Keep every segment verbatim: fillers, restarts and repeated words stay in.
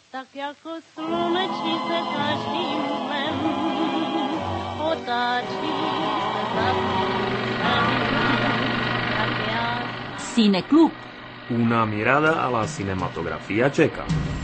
Tak jako slunečnice každým dnem otáčí se za snem, tak já. Cineclub. Una mirada a la cinematografía checa.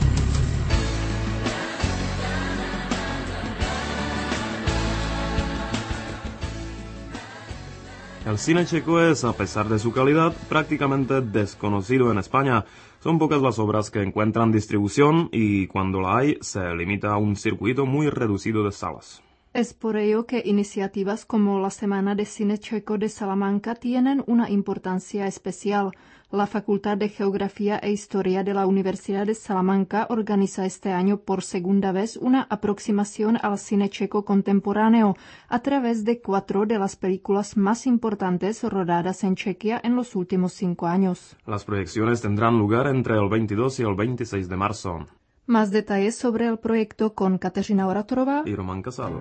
El cine checo es, a pesar de su calidad, prácticamente desconocido en España. Son pocas las obras que encuentran distribución y, cuando la hay, se limita a un circuito muy reducido de salas. Es por ello que iniciativas como la Semana de Cine Checo de Salamanca tienen una importancia especial. La Facultad de Geografía e Historia de la Universidad de Salamanca organiza este año por segunda vez una aproximación al cine checo contemporáneo a través de cuatro de las películas más importantes rodadas en Chequia en los últimos cinco años. Las proyecciones tendrán lugar entre el veintidós y el veintiséis de marzo. Más detalles sobre el proyecto con Kateřina Oratorová y Román Casado.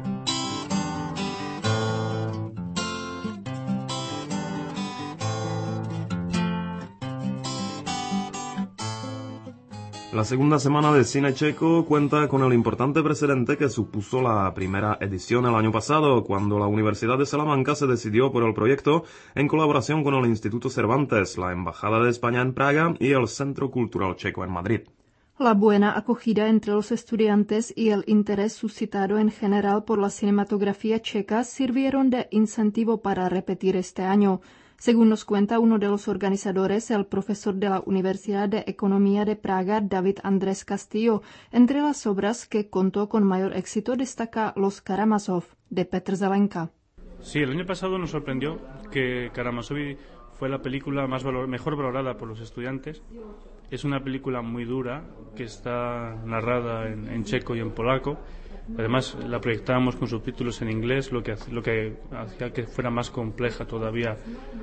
La segunda semana de cine checo cuenta con el importante precedente que supuso la primera edición el año pasado, cuando la Universidad de Salamanca se decidió por el proyecto en colaboración con el Instituto Cervantes, la Embajada de España en Praga y el Centro Cultural Checo en Madrid. La buena acogida entre los estudiantes y el interés suscitado en general por la cinematografía checa sirvieron de incentivo para repetir este año. Según nos cuenta uno de los organizadores, el profesor de la Universidad de Economía de Praga, David Andrés Castillo, entre las obras que contó con mayor éxito destaca Los Karamazov, de Petr Zelenka. Sí, el año pasado nos sorprendió que Karamazov fue la película más valor, mejor valorada por los estudiantes. Es una película muy dura, que está narrada en, en checo y en polaco. Además, la proyectábamos con subtítulos en inglés, lo que, lo que hacía que fuera más compleja todavía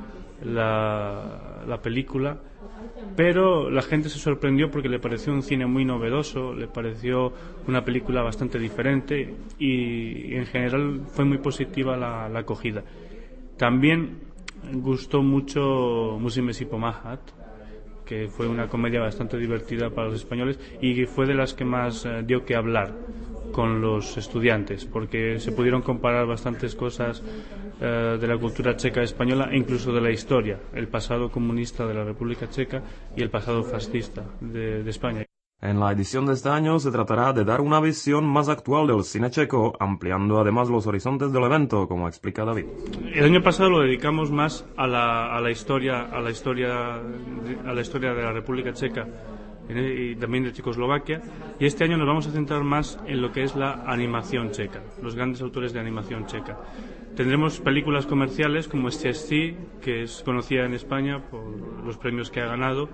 la, la película. Pero la gente se sorprendió porque le pareció un cine muy novedoso, le pareció una película bastante diferente y, y en general fue muy positiva la, la acogida. También gustó mucho Musíme si pomáhat, que fue una comedia bastante divertida para los españoles y que fue de las que más eh, dio que hablar con los estudiantes, porque se pudieron comparar bastantes cosas eh, de la cultura checa española e incluso de la historia, el pasado comunista de la República Checa y el pasado fascista de, de España. En la edición de este año se tratará de dar una visión más actual del cine checo, ampliando además los horizontes del evento, como explica David. El año pasado lo dedicamos más a la, a la historia, a la historia, a la historia de la República Checa y también de Checoslovaquia, y este año nos vamos a centrar más en lo que es la animación checa, los grandes autores de animación checa. Tendremos películas comerciales como Szczęsny, que es conocida en España por los premios que ha ganado,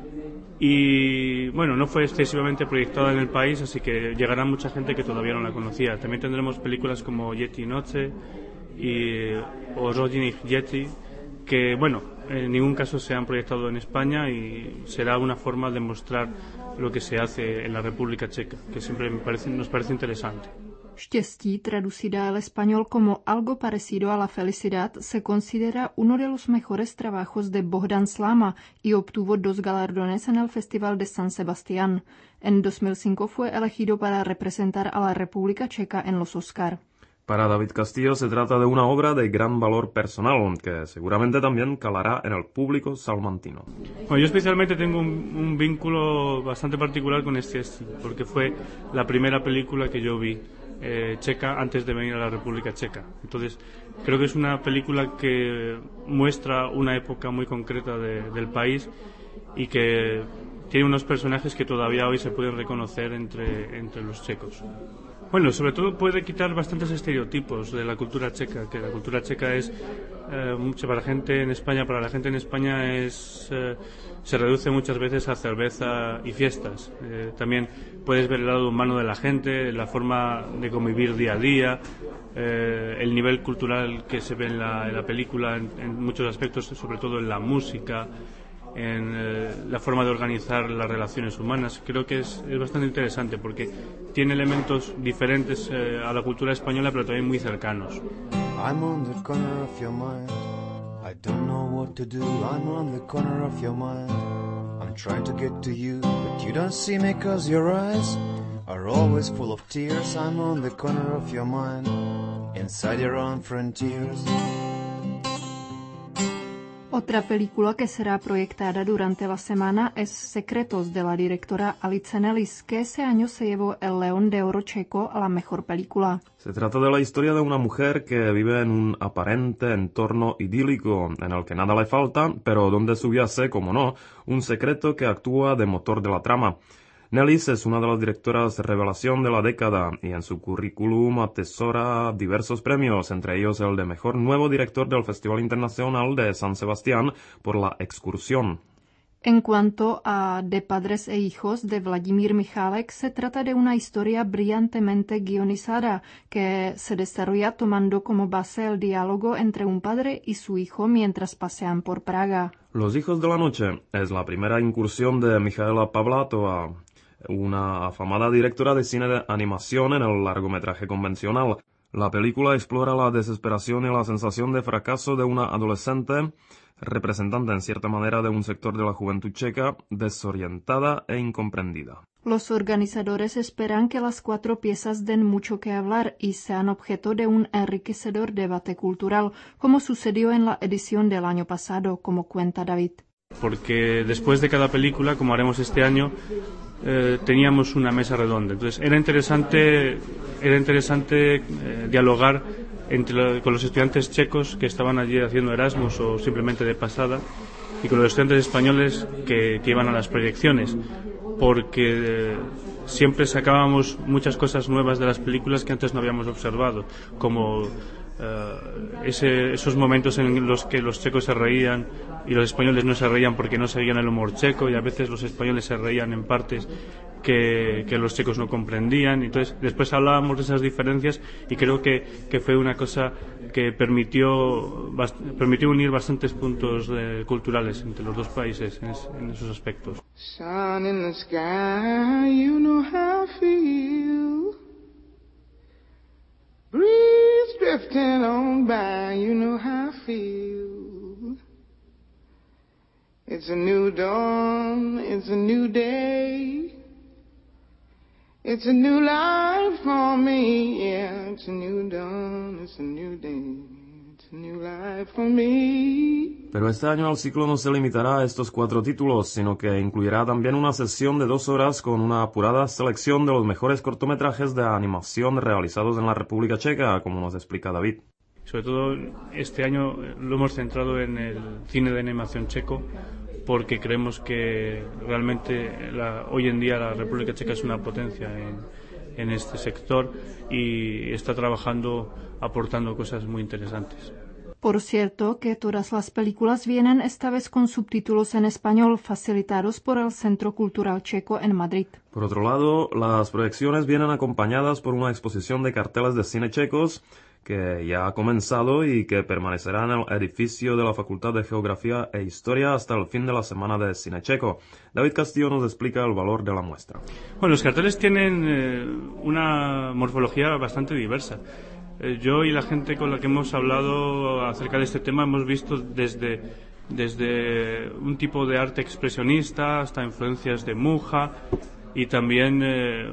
y bueno, no fue excesivamente proyectada en el país, así que llegará mucha gente que todavía no la conocía. También tendremos películas como Yeti Noche y o Rodiny Yeti, que bueno, en ningún caso se han proyectado en España y será una forma de mostrar lo que se hace en la República Checa, que siempre me parece, nos parece interesante. Štěstí, traducida al español como algo parecido a la felicidad, se considera uno de los mejores trabajos de Bohdan Slama y obtuvo dos galardones en el Festival de San Sebastián. En dos mil cinco fue elegido para representar a la República Checa en los Oscar. Para David Castillo se trata de una obra de gran valor personal, que seguramente también calará en el público salmantino. Bueno, yo especialmente tengo un, un vínculo bastante particular con este, porque fue la primera película que yo vi eh, checa antes de venir a la República Checa. Entonces, creo que es una película que muestra una época muy concreta de, del país y que tiene unos personajes que todavía hoy se pueden reconocer entre, entre los checos. Bueno, sobre todo puede quitar bastantes estereotipos de la cultura checa, que la cultura checa es eh, mucho para la gente en España, para la gente en España es eh, se reduce muchas veces a cerveza y fiestas. Eh, también puedes ver el lado humano de la gente, la forma de convivir día a día, eh, el nivel cultural que se ve en la, en la película en, en muchos aspectos, sobre todo en la música, en eh, la forma de organizar las relaciones humanas. Creo que es, es bastante interesante porque tiene elementos diferentes eh, a la cultura española, pero también muy cercanos. I'm on the corner of your mind. I don't know what to do. I'm on the corner of your mind. I'm trying to get to you, but you don't see me 'cause your eyes are always full of tears. I'm on the corner of your mind, inside your own frontiers. Otra película que será proyectada durante la semana es Secretos, de la directora Alice Nellis, que ese año se llevó el León de Oro checo a la mejor película. Se trata de la historia de una mujer que vive en un aparente entorno idílico en el que nada le falta, pero donde subyace, como no, un secreto que actúa de motor de la trama. Nellis es una de las directoras revelación de la década y en su currículum atesora diversos premios, entre ellos el de Mejor Nuevo Director del Festival Internacional de San Sebastián por La Excursión. En cuanto a De Padres e Hijos, de Vladimír Michalek, se trata de una historia brillantemente guionizada que se desarrolla tomando como base el diálogo entre un padre y su hijo mientras pasean por Praga. Los Hijos de la Noche es la primera incursión de Michaela Pavlátova, una afamada directora de cine de animación en el largometraje convencional. La película explora la desesperación y la sensación de fracaso de una adolescente, representante en cierta manera de un sector de la juventud checa, desorientada e incomprendida. Los organizadores esperan que las cuatro piezas den mucho que hablar y sean objeto de un enriquecedor debate cultural, como sucedió en la edición del año pasado, como cuenta David. Porque después de cada película, como haremos este año, eh, teníamos una mesa redonda. Entonces era interesante, era interesante eh, dialogar entre, con los estudiantes checos que estaban allí haciendo Erasmus o simplemente de pasada y con los estudiantes españoles que, que iban a las proyecciones, porque eh, siempre sacábamos muchas cosas nuevas de las películas que antes no habíamos observado, como Uh, ese, esos momentos en los que los checos se reían y los españoles no se reían porque no sabían el humor checo, y a veces los españoles se reían en partes que, que los checos no comprendían. Entonces después hablábamos de esas diferencias y creo que, que fue una cosa que permitió, bast- permitió unir bastantes puntos eh, culturales entre los dos países en, es, en esos aspectos. Sun in the sky, you know how I feel. Breeze drifting on by, you know how I feel. It's a new dawn, it's a new day. It's a new life for me, yeah. It's a new dawn, it's a new day. It's a new life for me. Pero este año el ciclo no se limitará a estos cuatro títulos, sino que incluirá también una sesión de dos horas con una apurada selección de los mejores cortometrajes de animación realizados en la República Checa, como nos explica David. Sobre todo este año lo hemos centrado en el cine de animación checo, porque creemos que realmente la, hoy en día la República Checa es una potencia en, en este sector y está trabajando, aportando cosas muy interesantes. Por cierto, que todas las películas vienen esta vez con subtítulos en español facilitados por el Centro Cultural Checo en Madrid. Por otro lado, las proyecciones vienen acompañadas por una exposición de carteles de cine checos que ya ha comenzado y que permanecerá en el edificio de la Facultad de Geografía e Historia hasta el fin de la Semana de Cine Checo. David Castillo nos explica el valor de la muestra. Bueno, los carteles tienen eh, una morfología bastante diversa. Eh, yo y la gente con la que hemos hablado acerca de este tema hemos visto desde, desde un tipo de arte expresionista hasta influencias de Muja y también eh,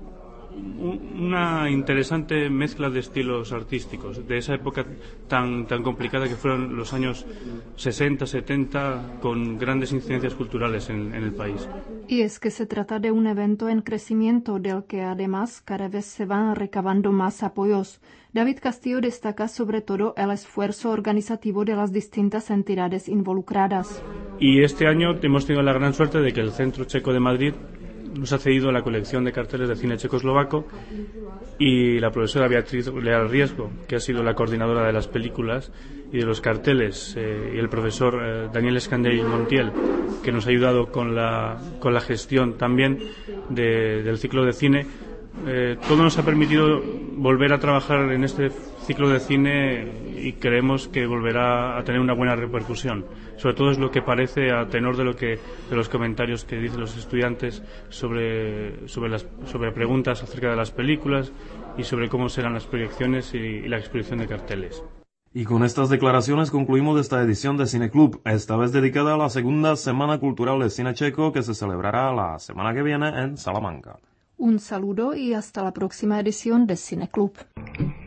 una interesante mezcla de estilos artísticos de esa época tan, tan complicada que fueron los años sesenta, setenta, con grandes incidencias culturales en, en el país. Y es que se trata de un evento en crecimiento del que además cada vez se van recabando más apoyos. David Castillo destaca sobre todo el esfuerzo organizativo de las distintas entidades involucradas. Y este año hemos tenido la gran suerte de que el Centro Checo de Madrid nos ha cedido la colección de carteles de cine checoslovaco y la profesora Beatriz Leal Riesgo, que ha sido la coordinadora de las películas y de los carteles, eh, y el profesor eh, Daniel Escandell Montiel, que nos ha ayudado con la, con la gestión también de, del ciclo de cine. Eh, todo nos ha permitido volver a trabajar en este ciclo de cine y creemos que volverá a tener una buena repercusión. Sobre todo es lo que parece a tenor de lo que de los comentarios que dicen los estudiantes sobre sobre las sobre preguntas acerca de las películas y sobre cómo serán las proyecciones y, y la exposición de carteles. Y con estas declaraciones concluimos esta edición de Cine Club, esta vez dedicada a la segunda Semana Cultural de Cine Checo que se celebrará la semana que viene en Salamanca. Un saludo y hasta la próxima edición de Cineclub.